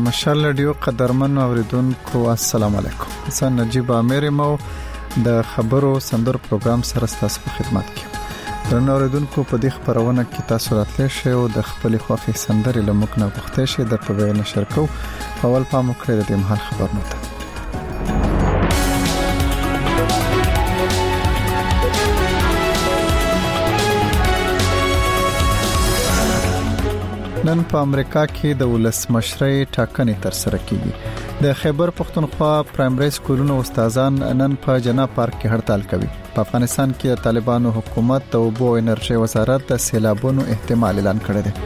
مشال رادیو قدرمن اوریدونکو السلام علیکم. زه نجیب امیر مو د خبرو سندر پروګرام سره تاسو په خدمت کې. درنو اوریدونکو په دې خبرونه کې تاسو راتلی شئ او د خپل خوښي سندرې لمک نه پوښتنه شئ د په وینا شریکو اول پام وکړئ د مهال خبرونه ته. نن په امریکا کې د ولسمشرۍ ټاکنې تر سره کیږي. د خیبر پختونخوا پرایمري سکولونو استادان نن په جنا پارک کې هړتال کوي. په افغانستان کې د طالبانو حکومت د اوبو او انرژي وزارت د سیلابونو احتمال اعلان کړی دی.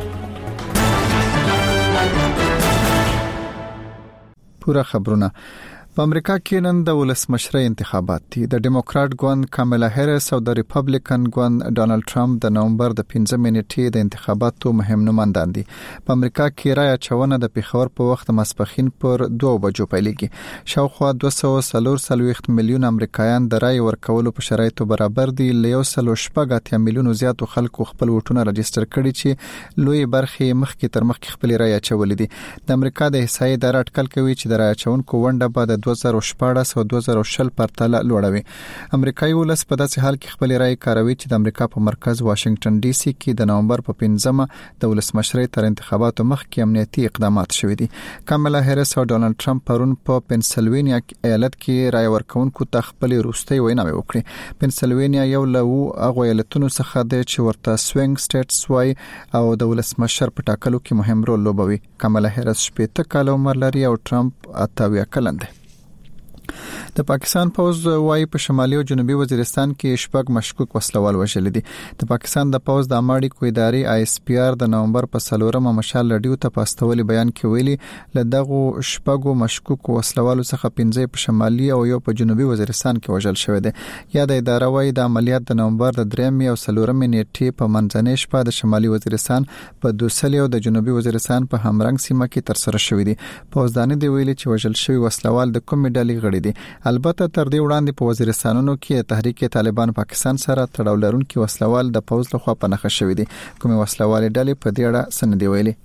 پورا خبرونه. په امریکا کې نن د ولسمشرۍ انتخابات دي. د ډیموکرات ګوند کاملا هریس او د ریپبلیکن ګوند ډونالد ټرمپ د نومبر د 15 نیټې د انتخاباتو مهم نمائندان دي. په امریکا کې رای اچونه د پیښور په وخت ماسپخین پر 2 بجو پیلېږي. شاوخوا 240 میلیون امریکایان د رای ورکولو په شرایطو برابر دي. له 1.8 میلیون زیاتو خلکو خپل ووټونه رجستر کړي چې لوی برخه مخکې تر مخکې خپل رای اچولې دي. د امریکا د احصایې اداره اټکل کوي چې د رای اچونکو ونډه به 2014 او 2020 پرتله لوړوي. امریکایي ولس په داسې حال کې خپل رائے کاروي چې د امریکا په مرکز واشنگټن ډي سي کې د نومبر په 15مه د ولسمشرۍ تر انتخاباتو مخکې امنیتي اقدامات شوي دي. کاملا هریس او ډونالد ټرمپ پرون په پنسلوینیا ایالت کې رائے ورکونکو ته خپل روستي ویناوي وکړي. پنسلوینیا یو له هغه ایالتونو څخه دی چې ورته سوینګ سټیټس وای او د ولسمشر په ټاکلو کې مهم رول لوبوي. کاملا هریس 18 کال عمر لري او ټرمپ 28 کلن دی. د پاکستان پوز وايي په شمالي او جنوبي وزیرستان کې شپږ مشکوک وسلوال وژل دي. د پاکستان د پوز د اماړي کوی ادارې ISPR د نومبر په 4مه مشال رادیو ته پاستولي بیان کې ویلي ل دغه شپږو مشکوک وسلوالو څخه 15 په شمالي او یو په جنوبي وزیرستان کې وژل شوی دي. یا د اداره وايي د عملیات د نومبر د 3 او 4 نیټې په منځنۍ شپه د شمالي وزیرستان په دوسل او د جنوبي وزیرستان په همرنګ سیمه کې تر سره شوی دي. پوزدانې دی ویلي چې وژل شوی وسلوال د کومې ډلې غړي دي. البته تر دې وړاندې په وزیرستانونو کې تحریک طالبان پاکستان سره تړاو لرونکي وسلوال د پوز لخوا په نښه شوی دي. کومې وسلوال ډلې په دې اړه سند دی ویلي.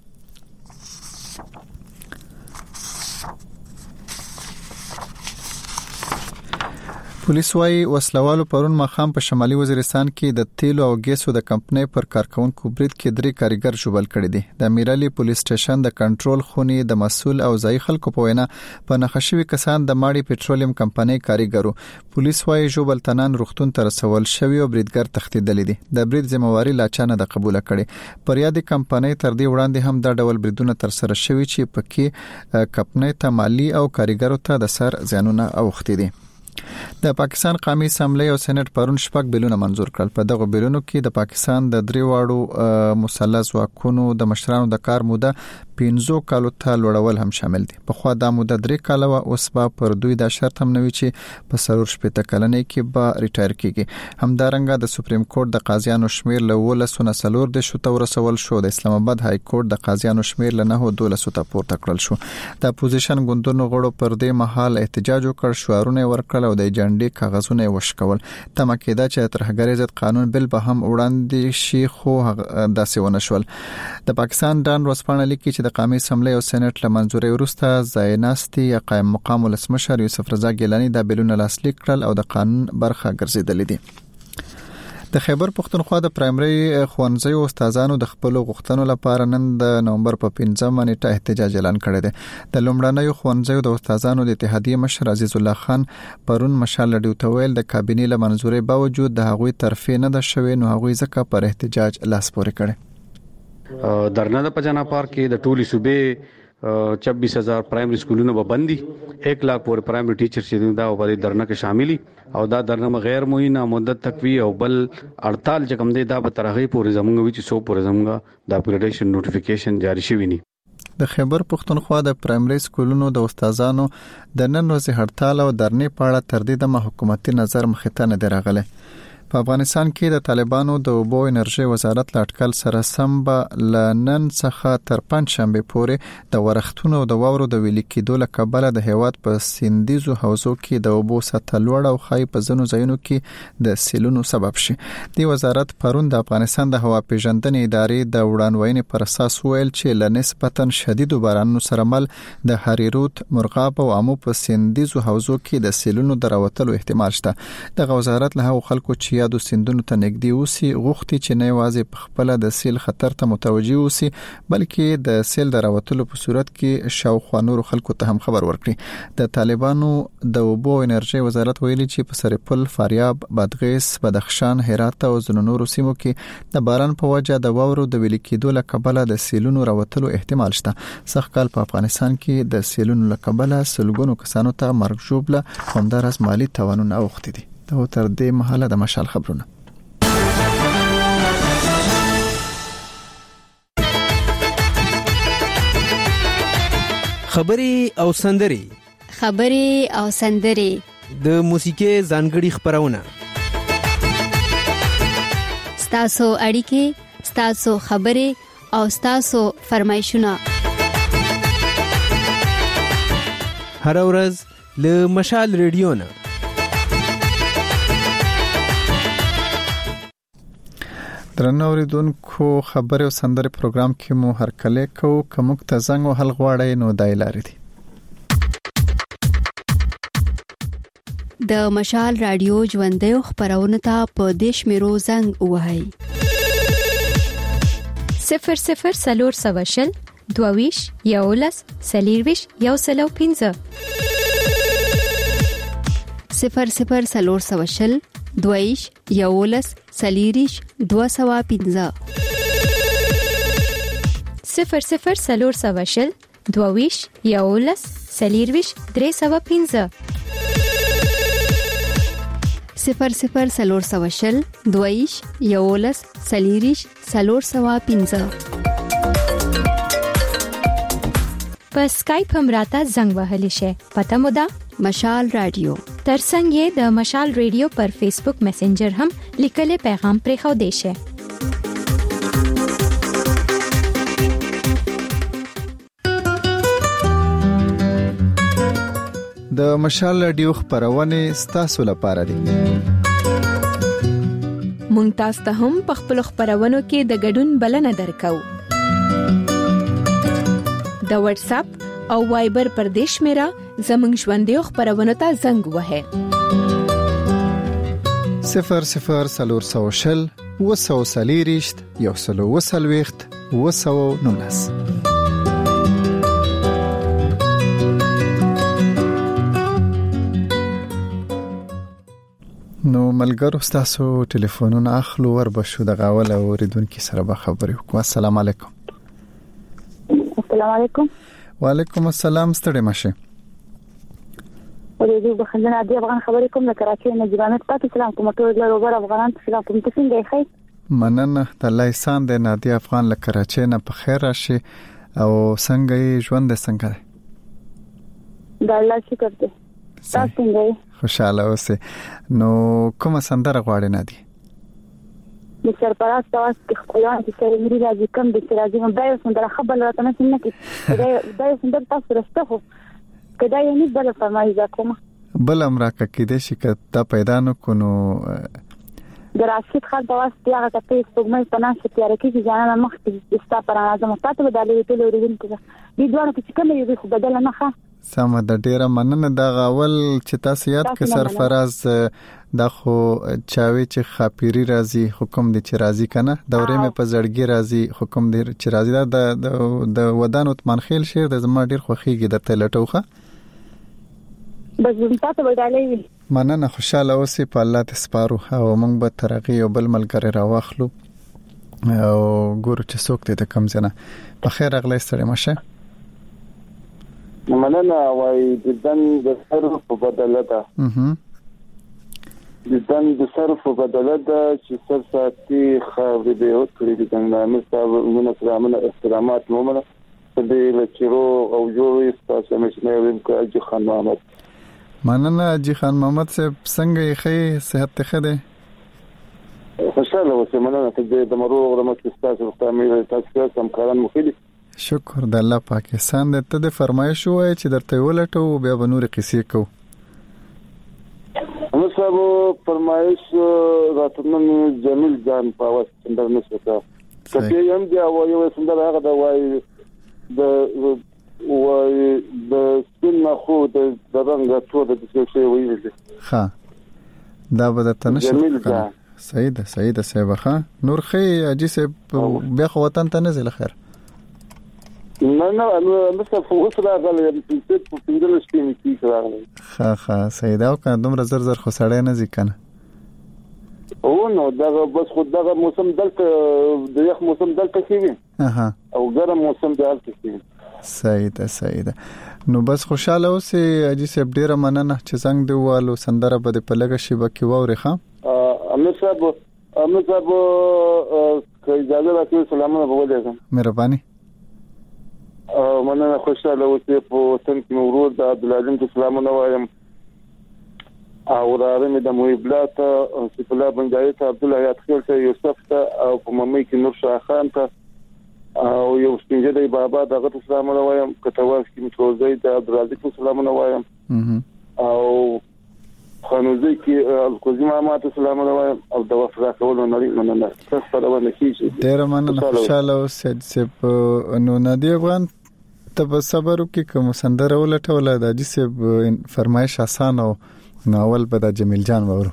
پولیس وايي وسلوالو پرون مخام په شمالي وزیرستان کې د تیلو او ګیسو د کمپنۍ پر کارکونکو برید کې 3 کارګر ژوبل کړي دي. د امیرعلی پولیس سټیشن د کنټرول خونې د مسول او ځای خلکو په وینا په نخښوي کسان د ماړي پېټرولیم کمپنۍ کارګرو. پولیس وايي ژوبل تنان روغتون تر رسول شوی او بریدګر تښتیدل دي. د برید ذمہواری لا چانه د قبول کړي. پر یادې کمپنۍ تر دې وړاندې هم د ډول بریدونه تر سره شوی چې پکې کمپنۍ ته مالی او کارګرو ته د سر زیانونه اوختي دي. د پاکستان قومي اسمبلی او سېنات پرون شپږ بیلونه منزور کړل. په دغه بیلونو کې د پاکستان د 3 واړو مثلث واکونو د مشرانو د کار موده 15 کالو ته لوړول هم شامل دي. په خوا د موده 3 کال او اوس به پر دوی د شرط هم نوي چې په سرور شپته کلنې کې به ریټایر کیږي. همدارنګه د سپریم کورټ د قاضیانو شمیر له 12 د شو تور رسول شو. د اسلام آباد های کورټ د قاضیانو شمیر له 9 ته پورته کړل شو. د اپوزیشن ګوندونو غړو پر دې مهال احتجاج وکړ، شعارونه ورکړل او د جنډې کاغذونه وشکول. تمه کېده چې ترهګرۍ ضد قانون بل به هم وړاندې شي، خو داسې ونه شول. د پاکستان ډان ورسپانه لیکي چې د قومي اسمبلی او سېنات له منځوري وروسته ځایناستي یا قائم مقام ولسمشر یوسف رضا ګیلانی د بیلونه لاسلیک کړل او د قانون برخه ګرځیدل دي. د خیبر پختونخوا د پرایمري ښوونځیو استادانو د خپل غوښتنو لپاره نن د نومبر په 15مه نیټه احتجاج اعلان کړی دی. د لومړنیو ښوونځیو د استادانو د اتحادیې مشر عزیز الله خان پرون مشال رادیو ته ویل د کابینې له منځوري باوجود د هغوی ترفیع نه ده شوې، نو هغوی ځکه پر احتجاج لاس پورې کړي. درنه د پجانا پارک کې د ټولي صوبې 24000 پرایمري سکولونه به بندي، 1 لاکھ پورې پرایمري ټیچر چې دا په درنه کې شاملي او دا درنه غیر معینه مدت تکوي او بل 48 چې کوم دی دا به ترغه پورې زمونږ وی چې 100 پورې زمونږ د اپګریډیشن نوټیفیکیشن جاری شوی ني. د خیبر پختونخوا د پرایمري سکولونو د استادانو د نن ورځې هړتال او درنې په اړه تر دې د حکومتي نظر مخې ته نه دی راغلی. په افغانستان کې د طالبانو د اوبو انرژي وزارت لاټکل سره سم به لنن څخه تر پنځشنبه پورې د ورښتونو او د واورو د ویلي کېدو له کبله د هیواد په سیندیزو حوزو کې د اوبو سطح لوړ او خای په ځینو ځایونو کې د سیلونو سبب شي. د وزارت پرون د افغانستان د هوا پیژندنې ادارې د وړاندوینې پر اساس ویل چې لنسبتا شدید بارانونو سره مل د هریرود، مرغاب او امو په سیندیزو حوزو کې د سیلونو دراوتلو احتمال شته. د وزارت له هغو خلکو چې یادو سیندونو ته نږدې اوسي غوښتي چې نه یوازې په خپل د سیل خطر ته متوجي اوسي بلکې د سیل دراوتلو په صورت کې شاوخوا نورو خلکو ته هم خبر ورکړي. د طالبانو د اوبو انرژي وزارت ویلي چې په سرپل، فاریاب، بادغیس، بدخشان، هرات او ځینو نورو سیمو کې د باران په وجه د واورو د ویلي کېدو له کبله د سیلونو راوتلو احتمال شته. سږکال په افغانستان کې د سیلونو له کبله سلګونو کسانو ته مرګ ژوبله همدارس مالی تاوانونه اوښتي دي. دا تر دې مهاله د مشال خبرونه. خبري او سندري د موسیقي ځانګړي خبرونه ستاسو اړیکې، ستاسو خبري او ستاسو فرمایشونه هر ورځ له مشال ریډیو نه. درنو اوریدونکو خبر او سندره پروګرام کې مو هر کله کو کوم ته زنګ او حل غواړی نو دای لاري دي. د مشال رادیو ژوندې خبرونه ته په دیش میرو زنګ وهاي 00 سلور سواشل دوویش یولس سلیرویش یوسلو 15 00 سلور سواشل دویش یولس سلیریش 215 00 سلور سواشل دویش یولس سلیرویش 315 00 سلور سواشل دویش یولس سلیریش 315 په سکایپ هم راته زنګ وهلی شي. پته مو ده مشال رادیو. ترڅنګ یې د مشال ریډیو پر فیسبوک میسنجر هم لیکل پیغام پرې خو دی شي. د مشال رادیو خبرونه ستاسو لپاره دي. مونږ تاسو ته هم په خپل خبرونو کې د ګډون بلنه درکو. د واتس اپ او وایبر پر دیش میرا زمنګ ژوندې خبرونه ته زنګ وهه 00 سلور سوشل وسو سلیریشت یوسلو وسلويخت وسو نونس. نو ملګرو تاسو ټلیفونونه اخلو ور بشو د غاول اوریدونکو سره به خبرې وکړو. السلام علیکم. السلام علیکم. وعلیکم السلام. ستړي مشه. ولې د خلک عادي افغان خبرې کوم د کراچۍ نه ځوانت پاتې سلام کوم ټول لروبر افغانان سلام کوم تاسو څنګه ښه؟ مننه د الله احسان د نادي افغان له کراچۍ نه په خیر راشي او څنګه ژوند څنګه دی؟ د الله شکر دی. تاسو څنګه خوشاله اوسئ. نو کومه سندره غواړئ نادي؟ د سرپرست تاسو کې خپلوان چې سره مری راځي کوم د راځي هم دایو سندره خبر راته نه څنګه کې دایو سندره تاسو راسته خو کدا یې نه بل فرمایي کوم بل امر کې د شي کته پیدا نو کو نو د راشد خان په واسطه هغه ته سپوږمۍ په ناشه تیار کې ځانه مخ کې ستا پر اعظم تاسو بدلې ټول ورېدل کې دي دوه چې کوم یو خو بدل نه ښه سم د ډیره مننه د غاول چې تاسو یاد کې سرفراز د خو چاوي چې خاپيري راځي حکم دي چې راځي کنه دورې مې په زړګي راځي حکم دي چې راځي د ودان عثمان خیل شعر د زما ډیر خوخيږي د تلټوخه بس تاسو بدلې مننه خوشاله اوسئ په الله ته سپارو او موږ به ترغي او بل ملګری راوخلو او ګورو چې څوک دې د کم ځنه په خیر اغلی ستړي مشه مننه وای د دن د صرف په بدله ده د دن د صرف په بدله ده چې سر ساتي خاورې به او کړی د څنګه مستعمل مناسبانه احترامات مومنه د لچرو او جوړې تاسو مشنه ویم کوي خان محمد مننه جی خان محمد صاحب څنګه یې خې صحت ته خده خوشاله اوسئ. مننه ته د مروغ رحمت تاسو ته مې تاسو سم کاران مخلي. شکر د الله پاکستان ته د فرمایش وای چې درته ولټو بیا به نور قصې کو. نو صاحب فرمایش راتنن جمیل جان په واس څنګه نشته. کله یم دی او یو څنګه هغه دا وای د سپین خو د رنګ ټول د څه شی ویل. ها دا به درته نشته. صحیح ده صاحب. ها نور خې اجي صاحب بیا خو وطن ته نه زله خیر. نه مثلا فوق راغلی په پنځل شپې کې راغلی. ها صحیح ده. او کنه دومره زر خو سړی نه ځکنه. او نو دا بس خو دا موسم دلته د یخ موسم دلته کیږي. او ګرم موسم دلته کیږي. صحیح ده. نو بس خوشاله اوسئ اجي صاحب. ډیره مننه چې څنګه دی والو سندره به په لګه شی بکی ووري. ښه امیر صاحب که اجازه راکړئ سلامونه به ولېږم. مهرباني. مننه. خوشاله اوسئ. په وطن کې ورور د عبدالعظیم ته سلامونه وایم او رارمې د محبلات سیف الله بنجایي ته عبدالله حیات خیل ته یوسف ته او په ممی کې نور شاه خان ته او یو سپینجدي بابا دغه ته سلامونه وایم. کتواس کې متوزي د عبدالرزاق ته سلامونه وایم او خانوزي کې القوزي ماما ته سلامونه وایم او د وفا کولو نړۍ مننه. تاسو سره ونه کیږي. ډیر مننه. خوشاله اوسئ چې نو نادي افغان ته صبر وکي کوم سندره ولټوله د اجي صاحب فرمایش آسان او ناول به د جمیل جان وورو.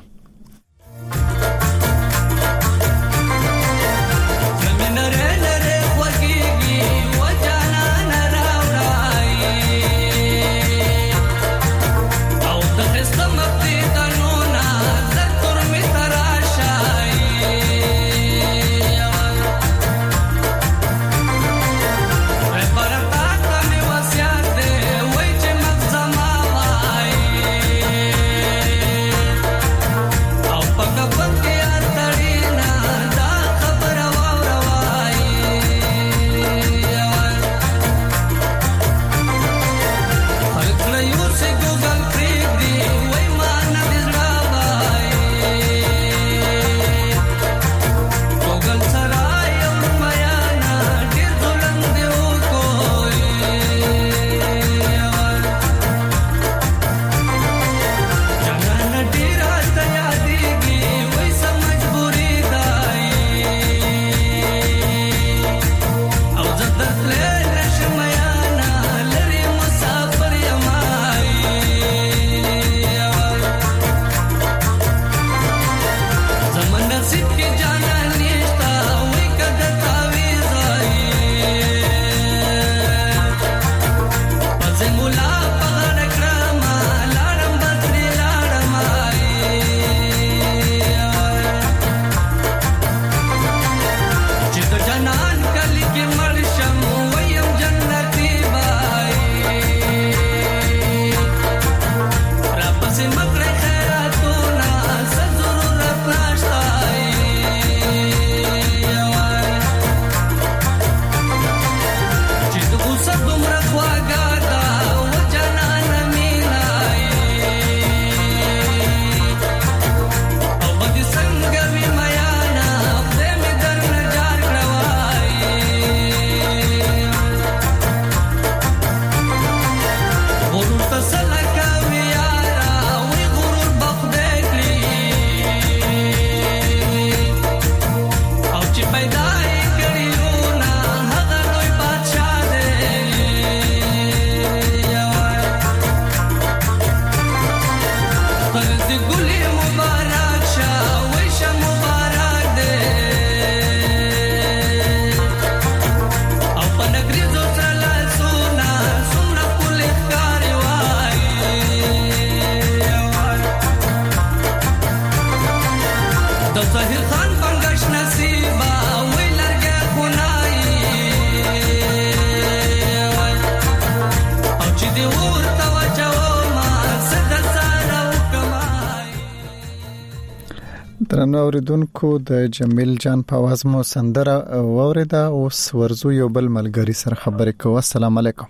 درنو اوریدونکو د جمیل جان په आवाज مو سندره اوریدا. اوس ورزو یو بل ملګری سره خبرې کوو. السلام علیکم.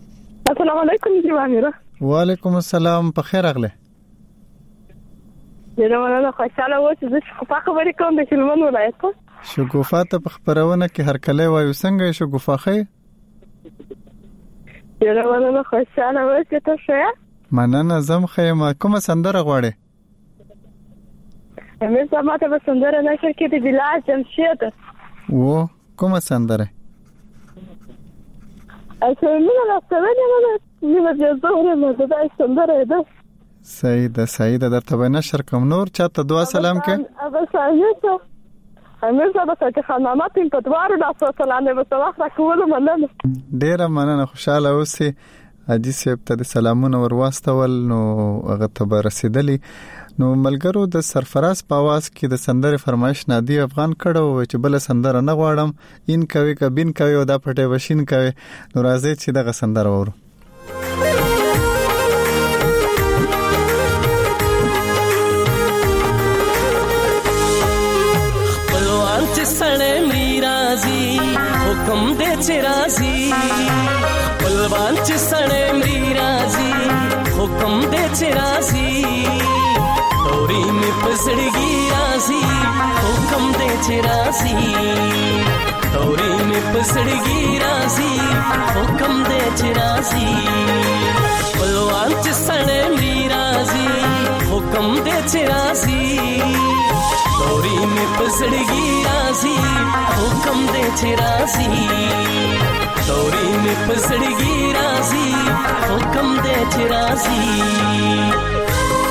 السلام علیکم جی اميره. وعلیکم السلام. په خیر اغله. ډېر مننه خوشاله و چې زه په خبرې کوم د هلمند ولایت ته شګوفه ته په خبرونه کې هر کله وایو څنګه شګوفه خې ډېر مننه خوشاله و چې تاسو مننه زم خې ما کومه سندره غواړې امیر صاحب ماته به سندره نشر کې د بلال جمشید و کومه سندره اته مینه راځي نه د زهره مده د سندره ده سعید درته به نشر کوم نور چاته دعا سلام کې ابا سعید امیر صاحب ته خدمات په دوار د سلام به توخه کول مننه ډیره مننه خوشاله اوسې حاجی صاحب ته سلامونه ورواستول نو هغه ته رسیدلی نو ملګرو د سرفراز په आवाज کې د سندره فرمایش نادی افغان کړو چې بل سندره نه غواړم ان کوي کبین کوي او دا پټه وشین کوي نو راځي چې دغه سندره وورو خپلوان چې سړې مری راځي حکم دې چې راځي خپلوان چې سړې مری راځي حکم دې چې راځي توري می پسړګي راسي حکم دې چې راسي توري می پسړګي راسي حکم دې چې راسي خپلوان چې سړې مری راسي حکم دې چې راسي توري می پسړګي راسي حکم دې چې راسي توري می پسړګي راسي حکم دې چې راسي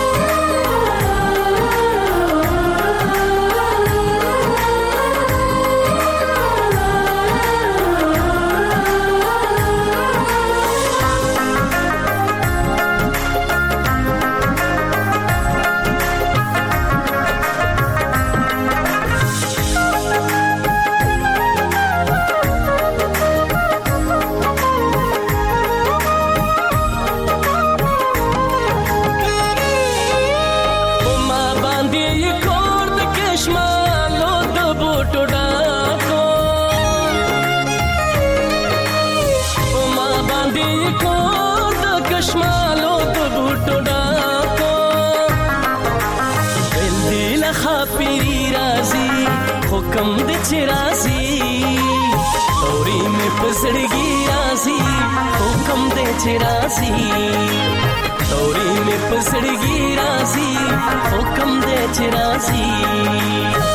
حکم دې چې راسي توري مې پسړګي راسي حکم دې چې راسي توري مې پسړګي راسي حکم دې چې راسي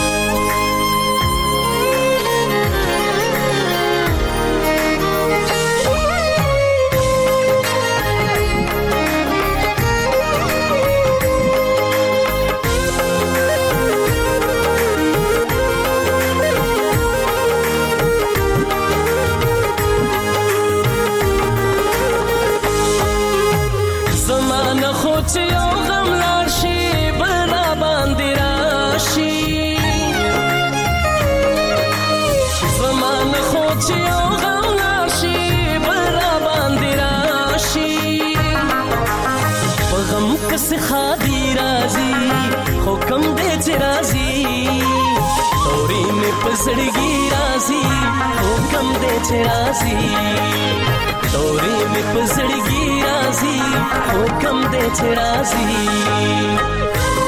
خادي رازي حکم دې چې رازي توري مې پسړګي رازي حکم دې چې رازي توري مې پسړګي رازي حکم دې چې رازي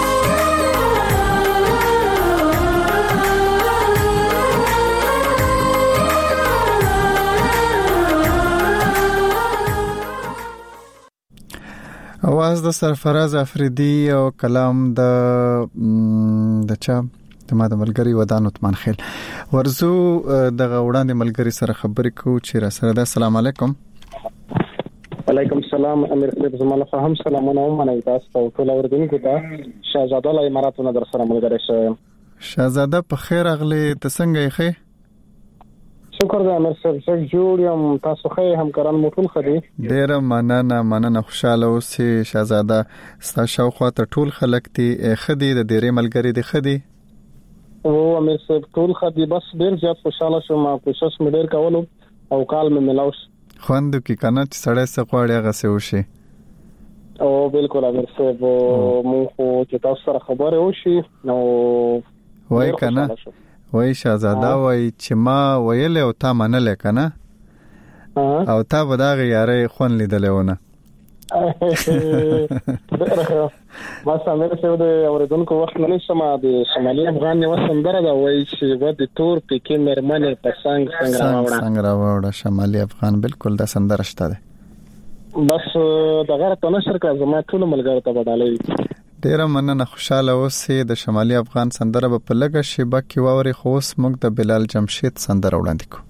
आवाज د سرفراز افریدی او کلام د چا د ما د ملګری ودان عثمان خیل ورزو د وړاندې ملګری سره خبرې کو چې را سره د السلام علیکم وعلیکم السلام امیر صاحب زمانه فهم سلامونه ومنه تاسو ټول اوردونکو ته شهزاده الله اماراتونه در سره ملګری شه شهزاده په خیر اغلی ته څنګه یې شکر دې امیر صاحب څنګه جوړ یم تاسو خې همکاران مو ټول خدي ډیر مننه خوشاله اوسې شهزاده ستاسو شاوخوا ته ټول خلک دي خدي د ډیرې ملګری دي خدي او امیر صاحب ټول خدي بس ډیر زیات خوشاله شوم کوشش مې ډیر کولو او کال مې ملاوس خوند کی کنه چې سړی سقواړي هغه څه وشي او بالکل امیر صاحب مو خو چې تاسو سره خبره وشي نو وای کنه وای شهزاده وای چې ما ویل او تا منل کنه او تا به دا غیاره خون لیدلونه ما سمیر څه د اوریدونکو وخت نه سما د شمالي افغان یو سندره دا وایي چې ود تور پکې مرمنه پسنګ څنګه راوړه شمالي افغان بالکل دا سندره شته ده بس د غیر ته نشر کا زما ټول ملګرو ته بدلې ډیره مننه خوشاله اوسې د شمالي افغان سندره په لګه شیبه کې ووري خوس موږ د بلال جمشید سندره وړاندې کو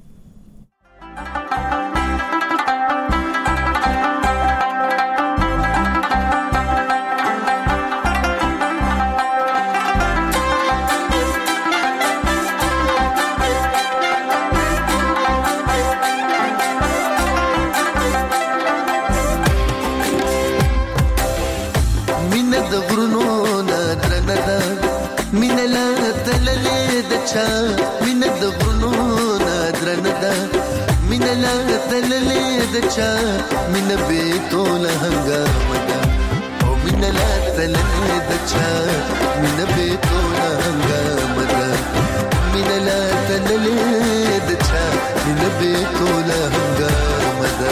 من بيتو لهنگامدا او من لا تلني دچا من بيتو لهنگامدا من لا تلني دچا من بيتو لهنگامدا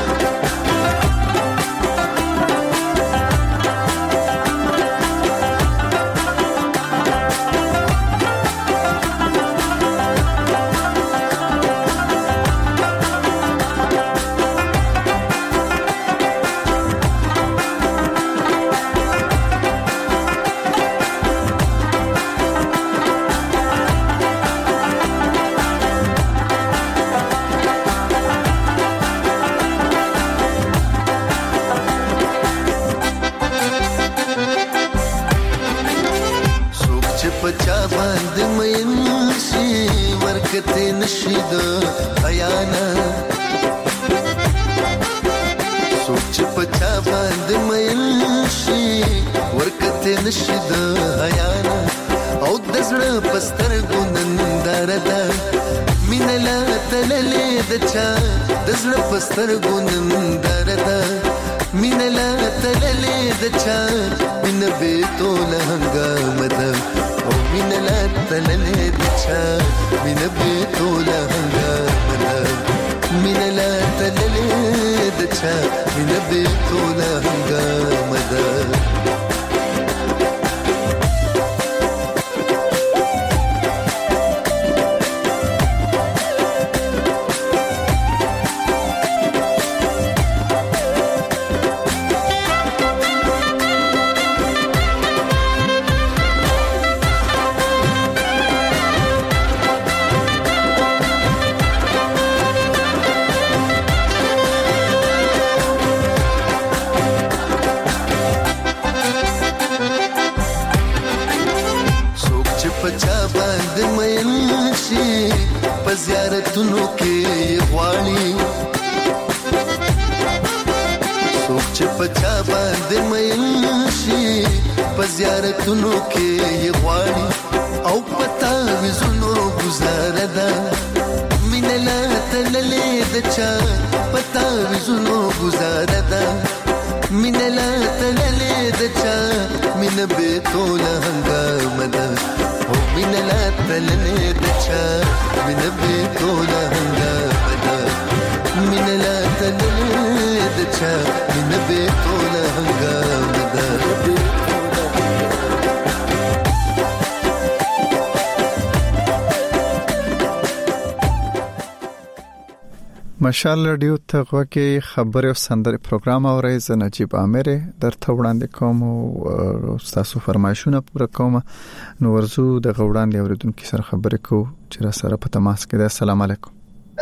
مشال رادیو ته غوږی خبر او سندره پروګرام اورئ ز نجیب عامر درته وړاندې کوم او تاسو فرمایشونه پر کوم نو ورزو د غوړاندې اوریدونکو سره خبرې کو چې را سره په تماس کې ده. السلام علیکم.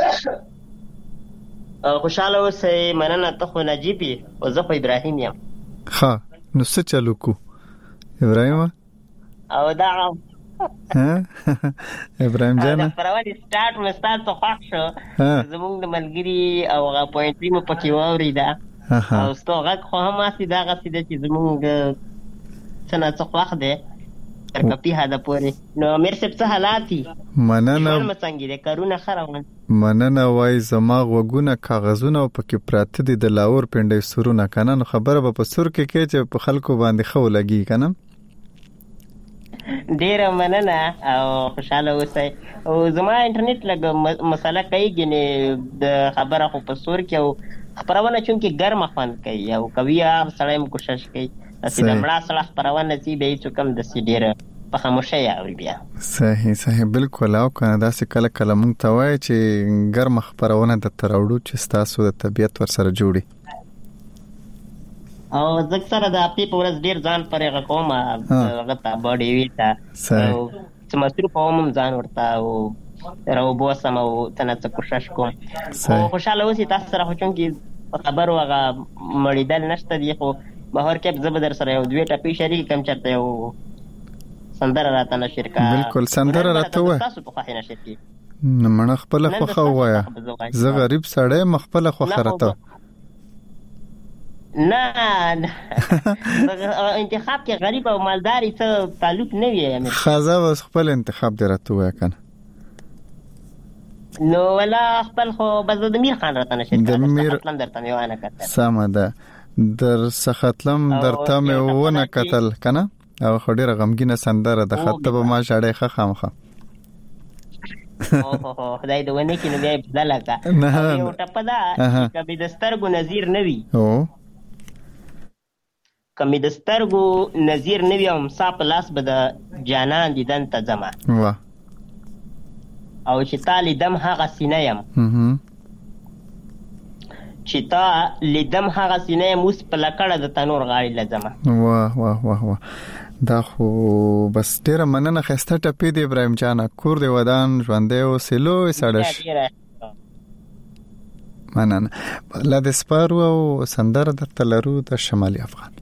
خوشاله اوسئ. مننه. ته خو نجیبی او زه خو ابراهیم یم. ها نو څه چلو کو ابراهیم او دا ابراهیم جان پرونی سٹارټ مستاد ته خوښ شو زموږ د ملګری او غا پوینټری مو پکې ووريدا او ستوغه خو هم اسی دا غسیده چې زموږ څنګه څه خوښ ده تر کپی هدا پوري نو مېر سپ څه حالاتي مننه څنګه دې کارونه خرابون مننه وای زما غوګونه کاغذونه پکې پراته دي د لاور پنډې سرونه کنه نو خبره به په سر کې چې په خلکو باندې خو لګي کنه. ډیره مننه او خوشاله اوسئ. او زما انټرنیټ لګ مسله کوي ګنې د خبره خو په سور کې او خبرونه چونکې ګرمه خوند کوي او کوي سړی هم کوشش کوي چې د مړه سره خبرونه چې به هیڅ کم د سیډیر په خاموشۍ اوري بیا. صحیح بالکل. او کنه داسې کله کله مونږ ته وایي چې ګرمه خبرونه د تراوړو چې تاسو د طبيعت ور سره جوړي. او زه سره د هفتې په ورځ ډیر ځان پرې کوم هغه ته باډي وی ته چې مصروف وم ځان ورته او راوبو سم او تنه کوشش کوم. او خوشاله اوسې تاسو سره خو چونکې خبرو هغه مړیدل نشته دی خو بهر کې زبردر سره یو دوی ټاپي شریک کم چرته یو سندره راته نشر کا. بالکل سندره راته وای تاسو په خاطر نشر کی نه خپل خو وایا زه غریب سړی مخبل خو خرته نه انتخاب کې غریب او مالداري څه تعلق نه وي. خزا وس خپل انتخاب درته وای کنه نو ولا خپل خو بس د میر خان راته نشر کا خپل درته میوانه کته سم ده در سختلم درته میوانه کتل کنه او خډيره غمګینه سندره د خطه به ما شاړې خامخه اوه خدای دې ونه کې نو بیا بدل کا یو ټپه ده کبي دسترګو نظیر نوي کمی دسترګو نظیر نوي او مصاف لاس به د جانان دیدن ته جمع واه او چې تالي دم هغه سینې چې تا لیدم هغه سینې موس په لکړه د تنور غاړي لزمه. واه واه واه واه دا خو بس ډیره مننه خسته ټپې دی ابراهیم جان کور دی ودان ژوندې او سلو سړش مننه لا د سپارو او سندره د تلرو د شمالي افغان.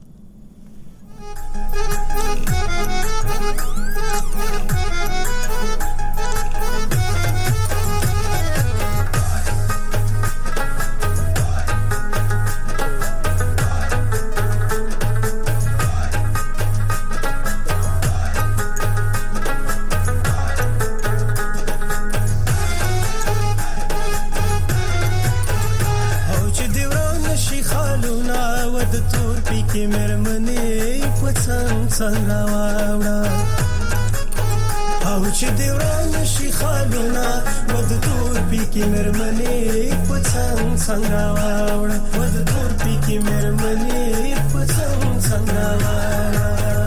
او چې دیوران شي خالونه ود تور پی کې مرمنې پڅنګ څنګه واوړه ود تور پی کې مرمنې پڅنګ څنګه واوړه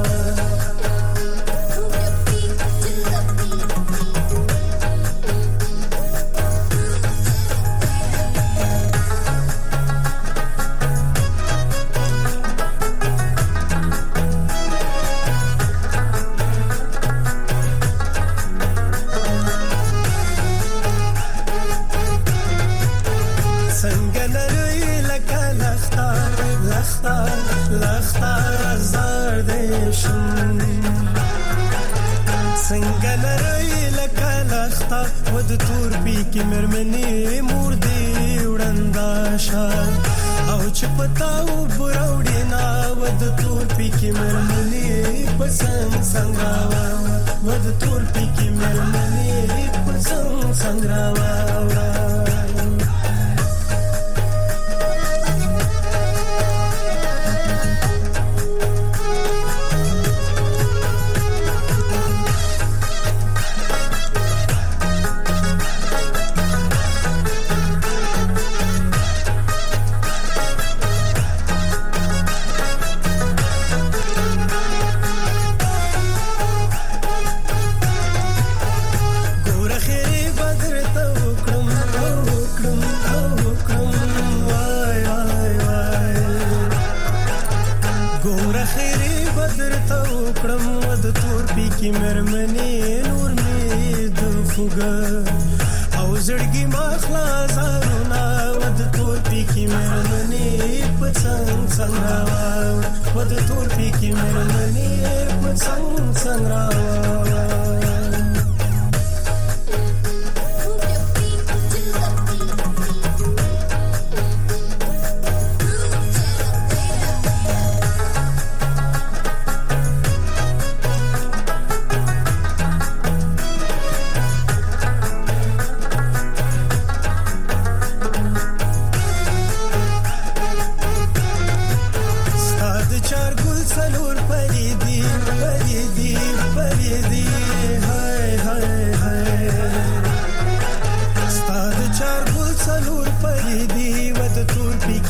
کی مرمنی مور دی وړندا شان او چې پتاو براوډی نا ود تور پی کی مرمنی پسند څنګه ود تور پی کی مرمنی پسند څنګه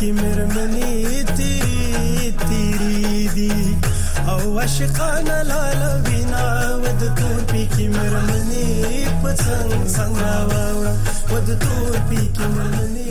کې مرمنې تیری تیری دي او عاشقانه لاله وینا ود تور پی کې مرمنې پڅنګ څنګه واوړه ود تور پی کې مرمنې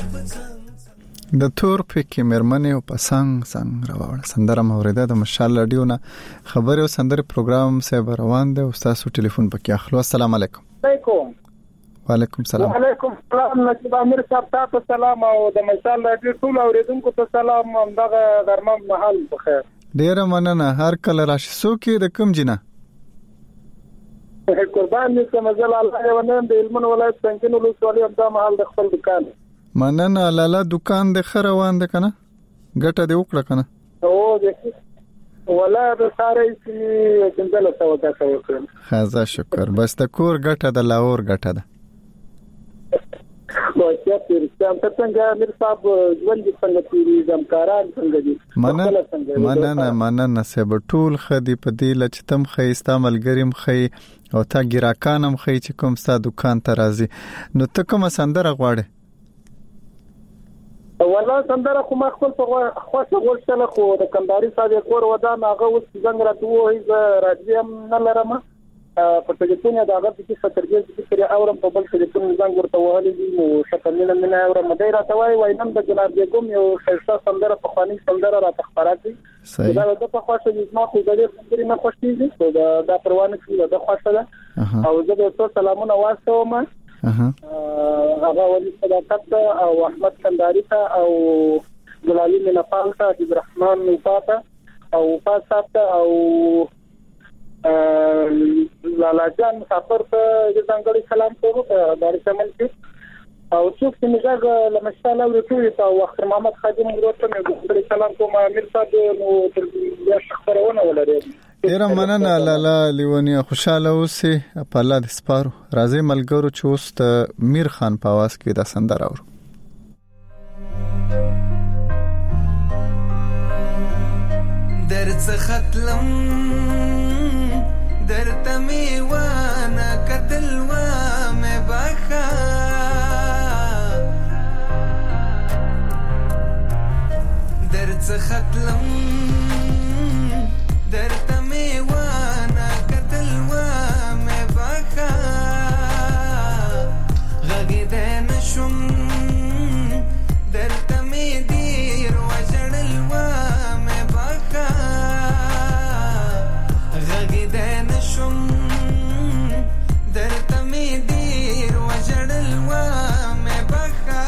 د تور پکې مرمنې او پسنګ څنګه راوړ سندره موریده د مشال رادیو نه خبرو سندره پروګرام سه روان دی او تاسو ټلیفون پکې اخلو. السلام علیکم. وعلیکم السلام. وعلیکم السلام. نجیب امیر صاحب تاسو سلام او د مشال رادیو ټول اوریدونکو ته سلام. همدغه درمه محل بخیر. ډیره مننه. هر کله راشي سو کې د کوم جنا قربان دې سمزل الله ونن د علمن ولایت څنګه نو لوسوالي همدا محل د خپل دکان مننه. لاله دکان د خروان ده کنه ګټه دی وکړه کنه او دې ولا د ساري چې څنګه له سودا کوي. خزا شکر. بس د کور ګټه د لاور ګټه ده. او چې تاسو څنګه امیر صاحب ژوند څنګه تیری زمکاران څنګه دي مننه سه ټول خدي په دې لچ تم خې استعمال ګریم خې او تا ګراکانم خې چې کوم ستا دکان ته راځي نو ته کوم سندره غواړې؟ والله سندره خو ما خپل په خاصه غوښتنه خو د کندهاري صاحب کور ودان هغه اوس څنګه راته وایي ز راځم نه لرم په ټلیفون دا هغه چې سترګې چې اورم په بل ټلیفون زنګ ورته وهلې دي نو شکلنه منه اورم مده راته وایي نن د جناب بیگم یو خیرسته سندره په خواني سندره را تخبراتي دا د په خاصه نظام خو د دې سندرې نه خوښیږي دا پروانه کې د خوښه ده او زه د تاسو سلامونه واستوم هغه ولي صداقت او احمد کندهاري ته او جلالي منفال ته عبدالرحمن نوفاته او فاصله او لالا جان مسافر ته ځانګړي سلام کوم دار شمن کې او څوک چې موږ لمشاله ورته او اخر محمد خادم ورته موږ سلام کوم امیر صاحب نو د خبرونه ولري. ډیره مننه لالا لیونی. خوشاله اوسې په الله دې سپارو. راځي ملګرو چې اوس د میر خان په आवाज کې دا سندره اورو. درڅ ختلم درته میوانه قتل و مې بخا درڅ ختلم درته میوانه قتل و مې بخا غږیدې نشم درته مې دیر وجړل و مې بخا غږیدې نشم درته مې دیر وجړل و مې بخا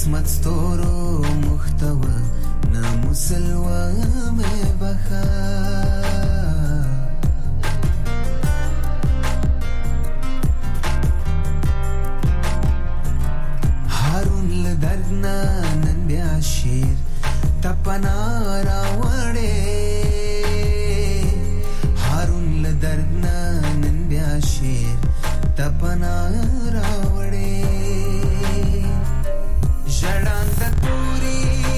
قسمت ستورو محتوى نمسلوى مبخا هارون لدردنا نن بیا شیر تپنا راوڑے هارون لدردنا نن بیا شیر تپنا راوڑے جڑاند توری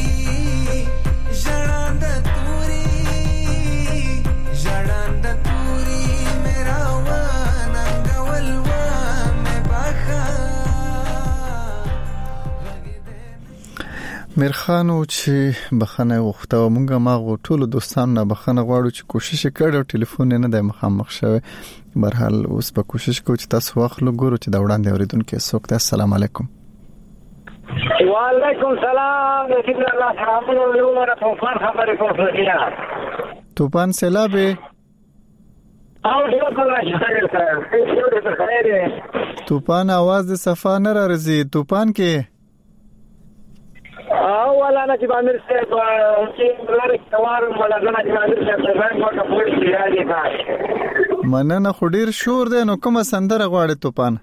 میرا واننگول وان بخا میرخانو چې بخنه وخته مونږه ما ټول دوستانو نه بخنه غواړو چې کوشش وکړو ټلیفون نه د مخامخ شوه برحال اوس په کوشش کوو چې تاسو واخلو ګورو چې دا وړاندې اوریدونکو څوک ده. السلام علیکم. وعلیکم السلام. رسول الله سلام علیکم. طوفان خبرې کوم طوفان سیلاب او طوفان आवाज د صفا نه راځي طوفان کې ولا انا چې باندې چې لاره توار ولا انا چې باندې چې باندې کوم پولیس راځي کا مننه خډیر شور ده نو کومه سندره غواړي طوفان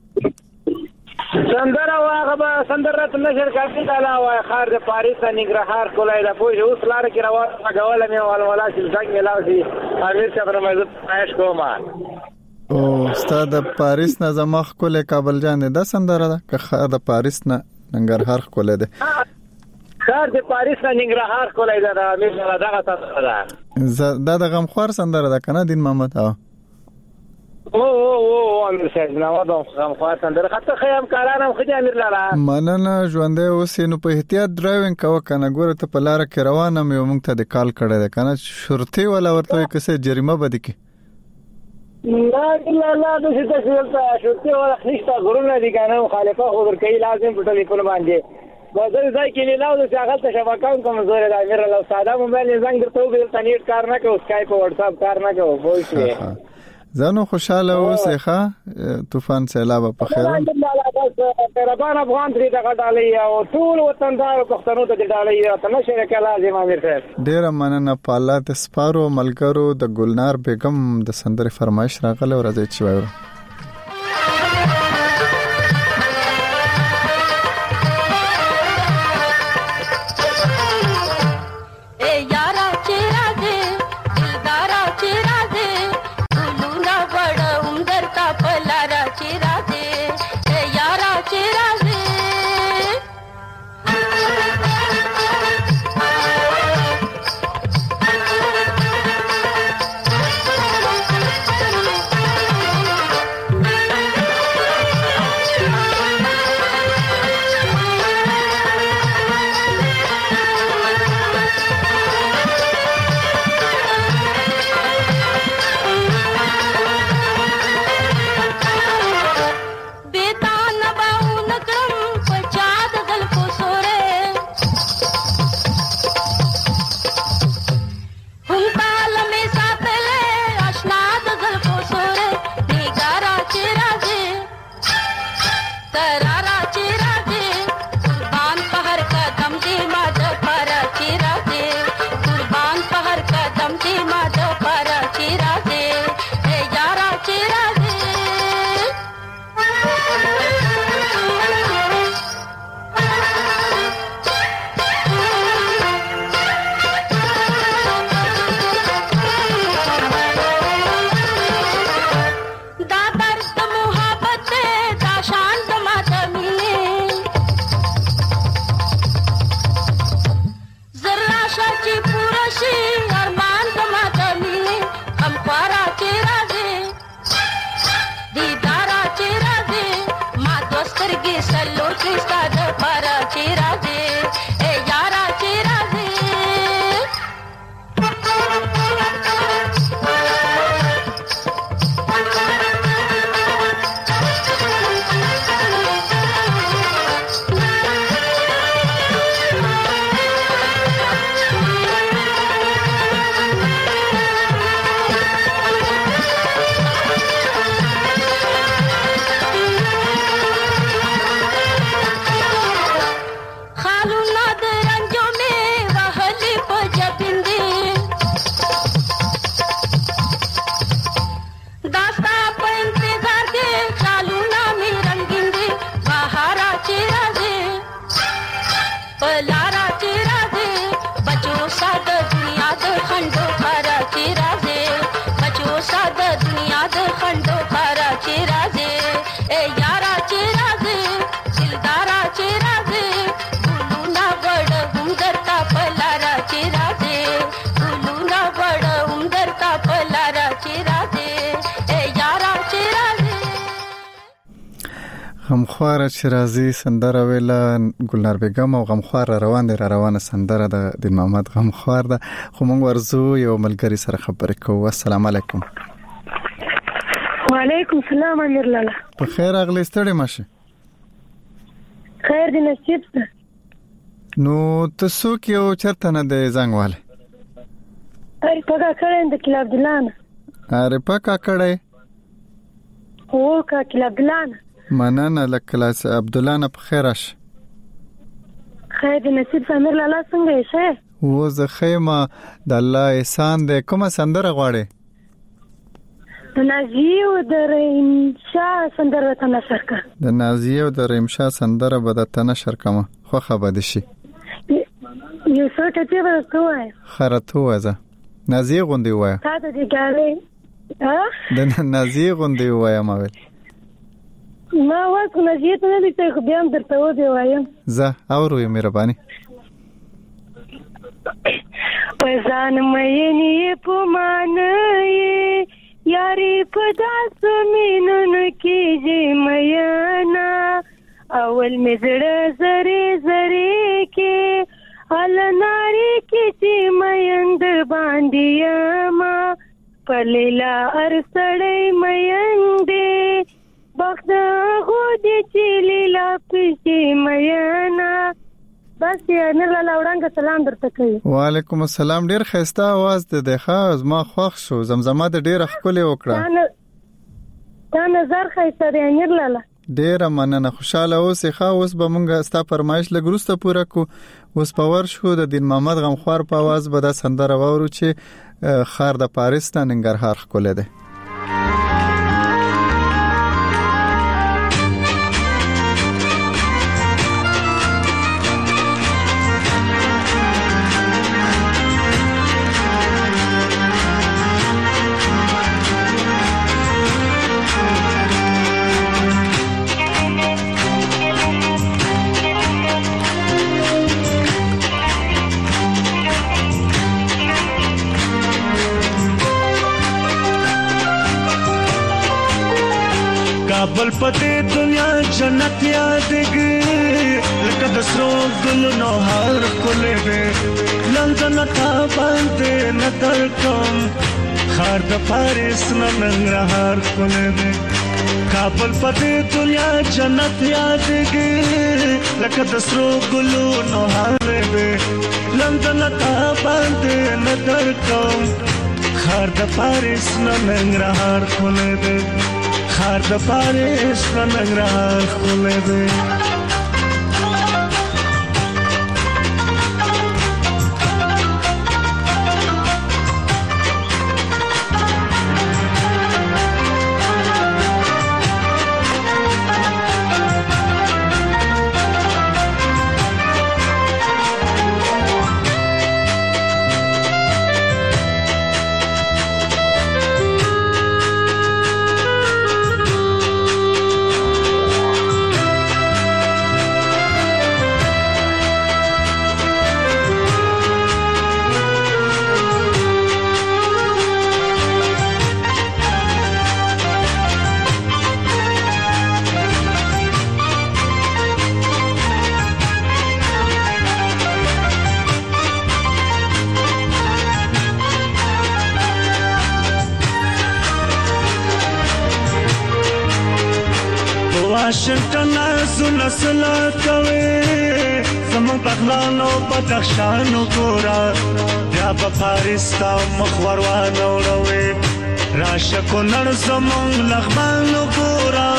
سندره واغه سندره ته نشر کافي تعالی وای خار د پاریس نګرهار کولای دا پوه اوس لاره کې روانه غواله مې ولا چې څنګه لاوي امیر صاحب رمضان عايش کومه او استاد پاریس نه زمخ کوله کابل جان ده سندره ده که خار د پاریس نه ننګرهار کوله ده خار د پاریس نه نګرهار کولای دا امیر صاحب دغه تاسو ده د غمخوار سندره ده کنه دین محمد او امیر صاحب نو دا غمخوار سندره خاطر خیام کارانم خدای امیر لاله مننه ژوندې اوس نو په احتیاط ډرایوینګ کوه کنه ګوره ته په لار کې روانه مې مونږ ته د کال کړه ده کنه شرطي ولا ورته کسه جریمه بده کی لا د څه څه شرطي ولا خنيشته غرونه دي کنه مخالفه خو ورکې لازم په ټلیفون باندې بازار ځای کې نه لاو د شغل ته شبکه کمزور ده امیر الله ساده موبایل زنګ درته ویل تنیټ کار نه کوي اسکایپ او واتس اپ کار نه کوي وایي زنو خوشاله اوسه ښه طوفان سیلاب په خیر ربان افغان دې دغه ډالۍ او ټول وطندار پښتنو ته ډالۍ ته نشه کې لازم امیر صاحب ډیر مننه په الله ته سپارو ملګرو د ګلنار بیگم د سندره فرمایش راغله ورځي چې وایو غمخوار چې راځي سندره ویله ګلنار بیگم او غمخوار روانه سندره د محمد غمخوار ده. خو موږ ورزو یو ملګری سره خبرې کوو. السلام علیکم. وعلیکم السلام امیر لالا. په خیر اغلی ستړي ماشه. خیر دی نصیب ته. نو تاسو کې او چرته نه د زنګ واله. اری پکا کړه د کلاب دلان. اری پکا کړه. او کا کلاب دلان. مننه لکلاس عبد الله نه په خیرش. خیر دی نصیب امیر لالا څنګه یې؟ و زه خیمه د الله احسان دې. کومه سندره غواړې؟ د نازیه او د رحیم شاه سندره ته نشر کا. د نازیه او د رحیم شاه سندره به د تنشر کما خو خبر دي شي. یو څه ته ورته خرته وځه. نازیه غوندي وای. تا ته دې ګاله د نازیه غوندي وای ما ویل. ما واس کو نازیه ته نه دي خو بیا هم درته و دی وایم. زه اورو یې مهرباني. پزان مې په مان یې یاري په داسو مينونو کې چې مې نه اول مې زړه زری زری کې ال ناری کې چې مې باندې ما پلیلا ارسړې مې بخت غودي چې لیلا پېشي میانا. بس یا نه لاله وړاندې سلام درته کوي. وعلیکم السلام. ډیر خسته आवाज ده ښه زما خوښ شو. زمزمه د ډیره خولي وکړه. تا نظر خسته دی امیر لاله. ډیره مننه. خوشاله اوسې. ښه اوس به مونږه ستا فرمایش لګروسته پوره کو. اوس پاور شو د دین محمد غمخوار په आवाज به د سندره وورو چې خار د پاریس ته ننګرهار خولې ده. بل پته دنیا جنت یادګي لکه د سرو ګلونو هر کولې به لندن ته باندې نظر کوم خار د پاریس ننګرهار کولې به کابل پته دنیا جنت یادګي لکه د سرو ګلونو هر به لندن ته باندې نظر کوم خار د پاریس ننګرهار کولې به خار د پاریس ننګرهار کولې به. واشنگټن زونه سلا کوي زمون بغلانو بدخشانو ګورا بیا په پاریس تا مخور وانه وروي راشه کو نن زمون لغمانو ګورا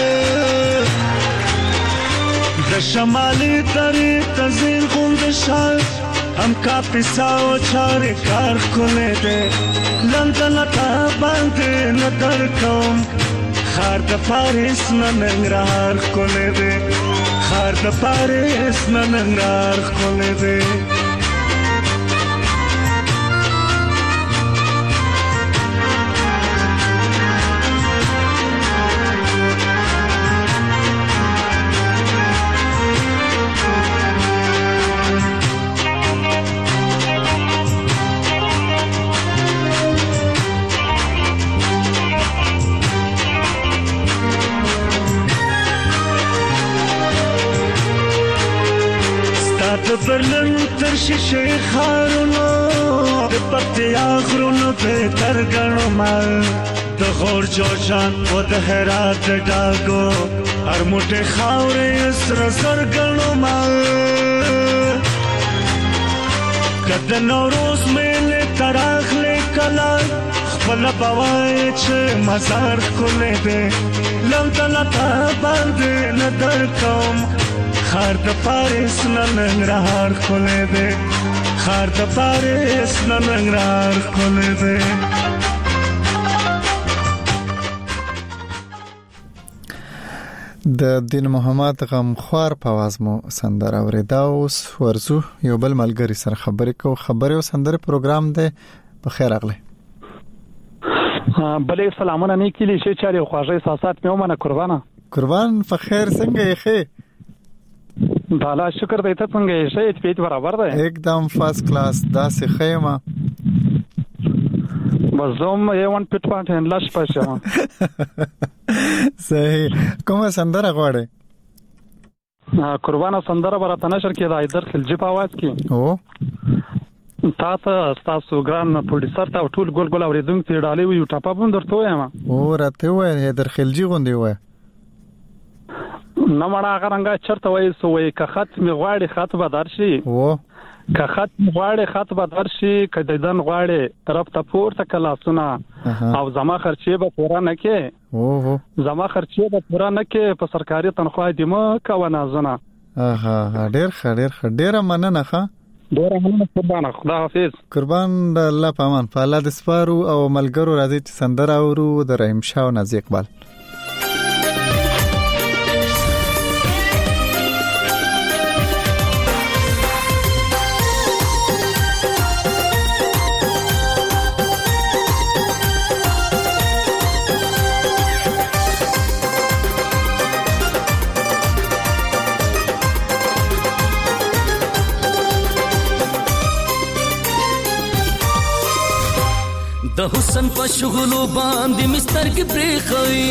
د شمالي تري تزین غوند شال هم کا پیساو چار کار کولې ده لندن ته باندې نظر کوم خار د پاریس ننګرهار کولې ده خار د پاریس ننګرهار کولې ده. برلن تر شیشه خارونو د پکتیا غرونو به تر ګڼو ما د غور جوشان او د هرات ډاګو هر موټه خاورې سر سر ګڼو ما کله نوروز مې تراخلې کلا خپل بوای چې مزار کولې دې لم تلتا باندې ندر کوم خار د پاریس ننګرهار کولې دې خار د پاریس ننګرهار کولې دې د دین محمد غمخوار په आवाज مو سندره اوریدا اوس ورزو یو بل ملګری سره خبرې او سندره پروګرام دی په خیر اغله بلې سلامونه نه کلی شي چاري خواږه احساسات مې ومنه قربان په خیر څنګه یې خې بالا شکر دې ته څنګه یې شي په برابر ده एकदम فرست کلاس داسې خیمه بزوم یې وان پټ پټ هندلاش پښه صحیح کومه سندره غواړې قربانه سندره برته نشر کې د ایدر خلجی په आवाज کې او تاسو ګران پروډوسر ته ټول ګول اوریدونکو ته ډالې وي ټاپه بوم درته وایم او راته وای ایدر خلجی غوندي وای نه مړه غرنګا چرته وای سو وای که خط می غواړي خط به درشي او که خط غواړي خط به درشي کله دن غواړي طرف ته پورته کلاسونه او زما خرچې به پورا نه کې او زما خرچې به پورا نه کې په سرکاري تنخواه دې مو کا ونازونه ډېر مننه ښه ډېر مننه قربان خدا حافظ قربان الله پامان په الله د سپارو او ملګرو راځي چې سندره اورو د رحیم شاه او نازي اقبال د حسن په شغلو باندې مستر کې پریخوي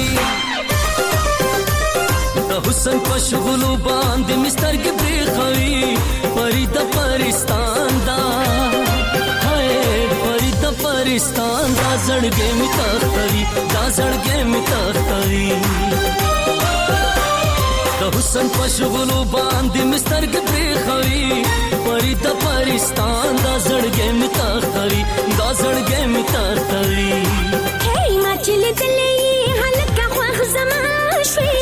د حسن په شغلو باندې مستر کې پریخوي پری د پرستان دا هاي پری د پرستان دا زړګې می تختوي دا زړګې می تختوي د حسن په شغلو باندې مستر کې پریخوي پری د پرستان دا زړګې می تختوي دا زړګې می تختوي هی ما چل دلې هلکه خوښ زما شوي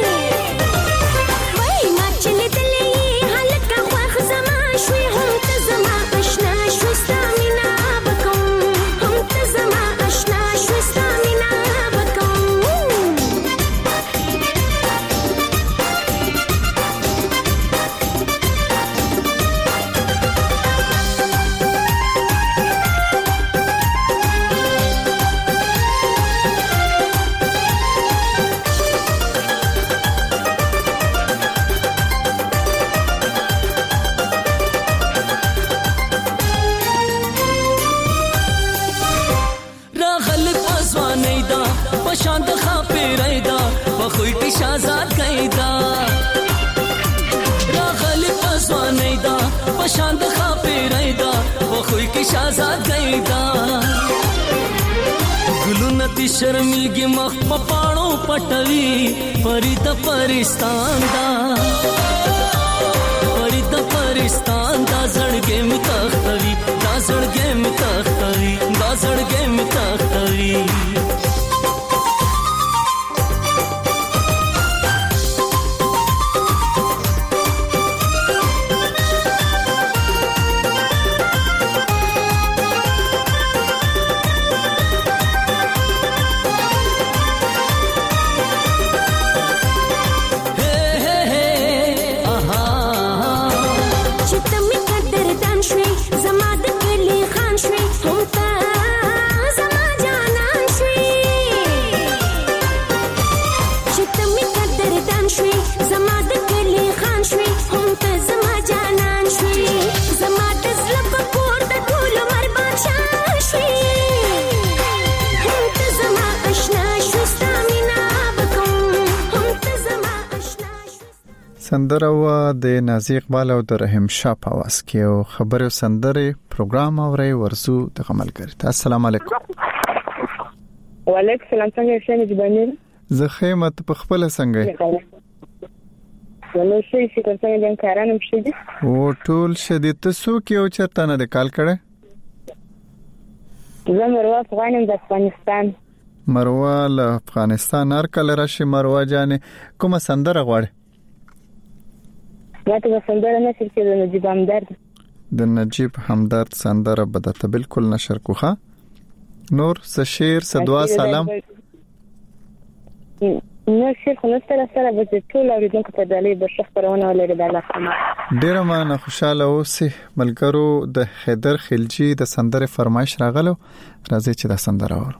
وای ما چل دلې هلکه خوښ زما شوي هم ته زما آشنا شوي ستامینا بکم هم ته زما آشنا شوي ستامینا بکم شاند خاپیرایدا بخوی کی شازاد کیدا راغلی پسوانیدا پشاند خاپیرایدا بخوی کی شازاد کیدا ګلونتی شرمېږي مخ په پاڼو پټوي پری د پرستان دا پری د پرستان دا زړګې می تختوي دا زړګې می تختوي دا زړګې می تختوي چې ته می قدر دان شوي زما د کلی خان شوي هم ته سندره و د نازي اقبال او د رحیم شاه په واس کې او خبرو سندره پروګرام اوري ورسو د عمل کوي. السلام علیکم. وعلیکم السلام. څنګه یې جبانیر؟ زه خیمت په خپل څنګه نو شي چې څنګه د کارانو شي او ټول شدید تاسو کې او چرته نه کال کړه؟ زه مروه افغانم د افغانستان. مروه له افغانستان هر کله راشي مروه جانې کومه سندره غواړي؟ ماته سندره نشر کې د نجیب همدرد. د نجیب همدرد سندره به درته بالکل نشر کوخه. نور څه شعر څه دعا سلام نو شیخ نو سره به ټول اوریدونکو ته د لې بشخ پرونه ولري د الله خما. ډیر مانه خوشاله اوسې ملګرو. د حیدر خلجی د سندره فرمایش راغلو راځي چې د سندره اورو.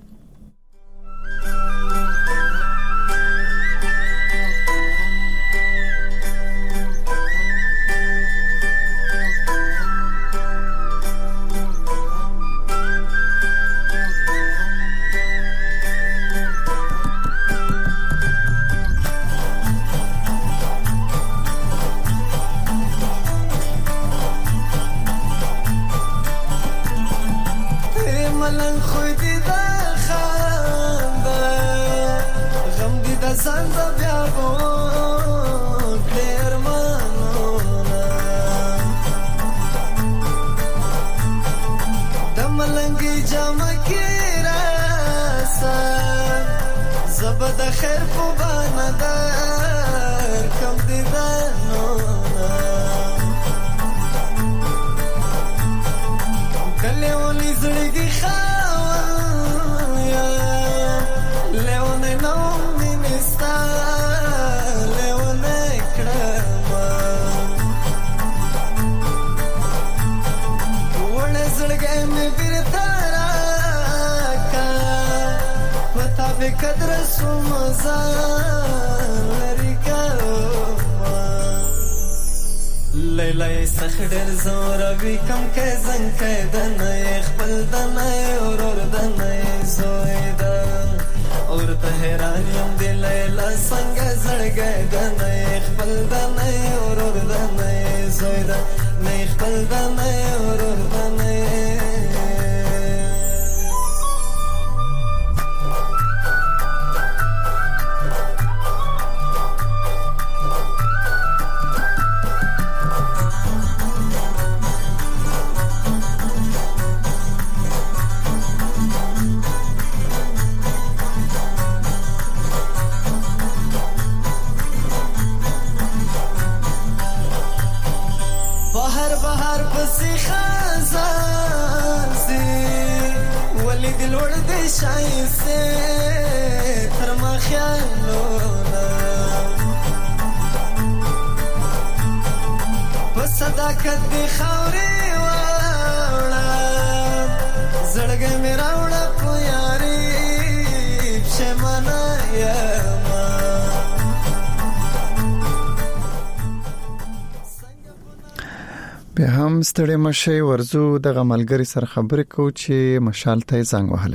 سخدر زوروي کم کې زنګ کې د نه خپل د نه اورور د نه زویدا اور ته حیران یم د لیلا څنګه زړګې د نه خپل د نه اورور د نه زویدا نه خپل د نه اورور د نه به هم ستړي مشه ورزو د غملګری سره خبرې کو چې مشال ته زنګ وهله.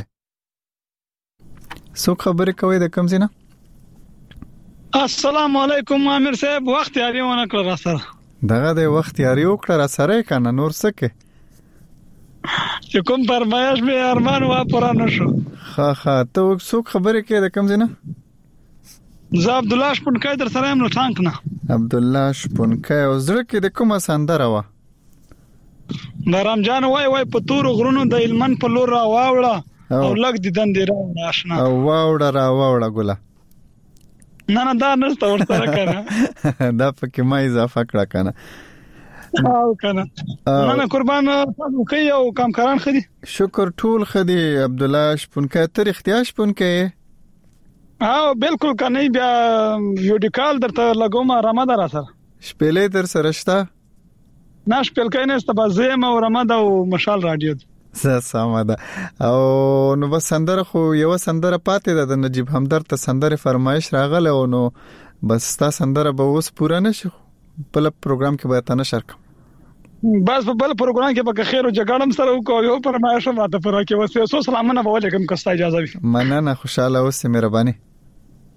سو خبرې کوي د کم زینه؟ السلام علیکم امیر صاحب. وخت یاري ونه کړ را سره. دغه د وخت یاري وکړه را سره کنه نور سکه. چې کوم فرمایش به ارمان وا پورا نشو. ها ته سو خبرې کوي د کم زینه؟ زه عبد الله شپونکای در سره هم لټانک نه. عبد الله شپونکای او زړه کې د کومه سندره و؟ نرام جان وای په تور غرونو د علمن په لور را واوړه او لګ دیدن دی را آشنا او واوړه ګوله. نه دا نشته ورته کنه دا پکې ما اضافه کړه کنه او کنه نه قربان کوي او کاران خدي. شکر ټول خدي عبد الله شپونکای تر اختیار شپونکای. بالکل کنه بیا ویډیو کال درته لګوم رمضان را سره شپېلې در سره شته ناش پل کینې استبازم او رمضان او مشال رادیو سمه ده. او نو بس سندره خو یو سندره پاتې ده د نجیب همدرد ته سندره فرمایش راغله او نو بس تا سندره به اوس پوره نشي بل پروګرام کې به تنه شرکم بس په بل پروګرام کې به خیر او جګړم سره وکړو یو فرمایش ماته پر کې وسه سلامونه به ولیکم که ستا اجازه وي. مننه خوشاله اوسې مهرباني.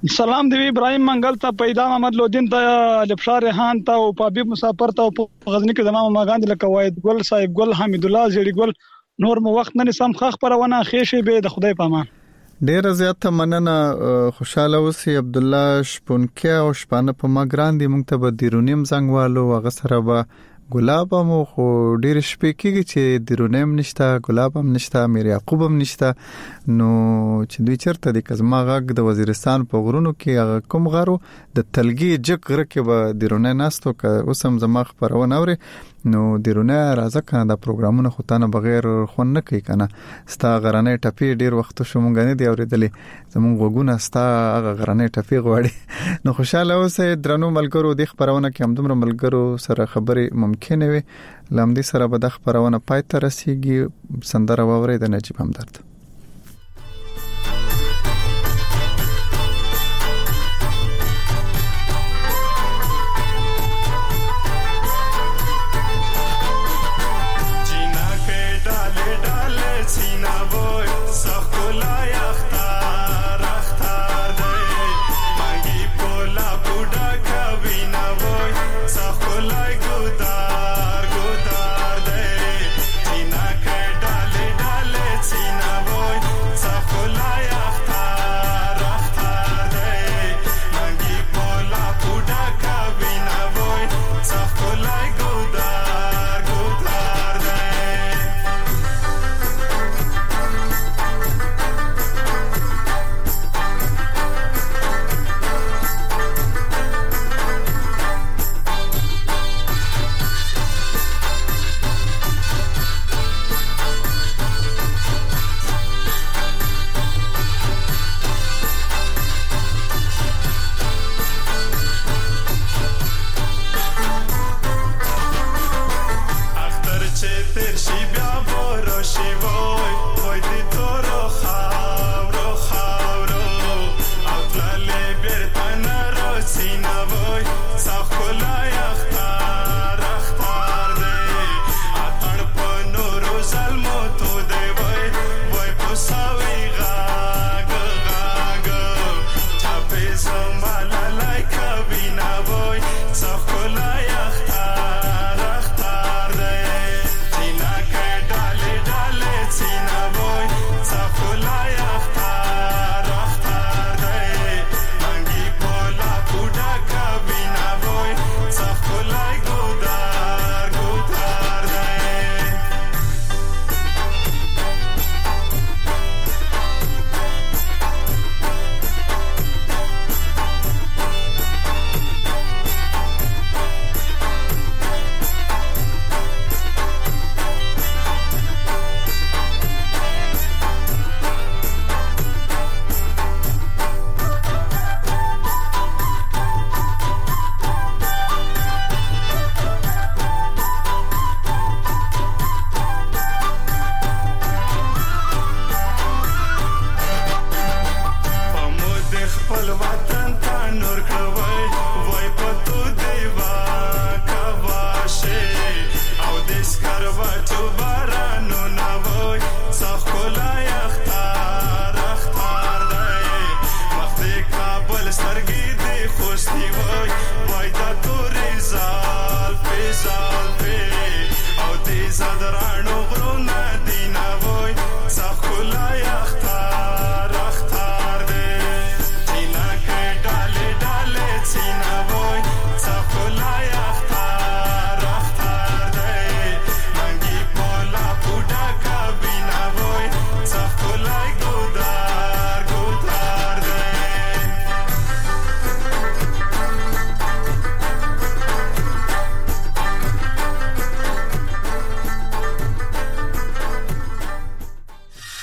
سلام دی ابراهيم منګل ته پیدا محمد لودین ته لبشار ریحان ته او پابي مسافر ته په غزنی کې زمام ماګاند لکه واید ګل صاحب ګل حمید الله زیړي ګل نور مو وخت نه سم خخ پرونه خېشه به د خدای پامان ډیر زیات مننه خوشاله اوسې عبد الله شپونکیا او شپانه په ما ګراندي مونږ ته به دیرونیم زنګوالو هغه سره به ګلاب مو خو ډیر شپې کېږي چې دیرونیم نشته ګلاب هم نشته میر یعقوب هم نشته نو چې دوی چرته د کزما غږ د وزیرستان په غرونو کې هغه کوم غارو د تلګي جګ غره کې به دیرونه ناستو که اوس هم زما خبرونه اوري نو دیرونه راځه کنه دا پروګرامونه خو تانه بغیر خون نه کوي کنه ستا غرانې ټپی ډیر وخت شو مونږ نه دی اورېدلې زمونږ وګونه ستا هغه غرانې ټپی غواړي نو خوشاله اوسې درنو ملګرو د خبرونه کې هم دومره ملګرو سره خبرې ممکن وي لامدي سره به د خبرونه پای ته رسیږي سندره واوري د نجیب همدرد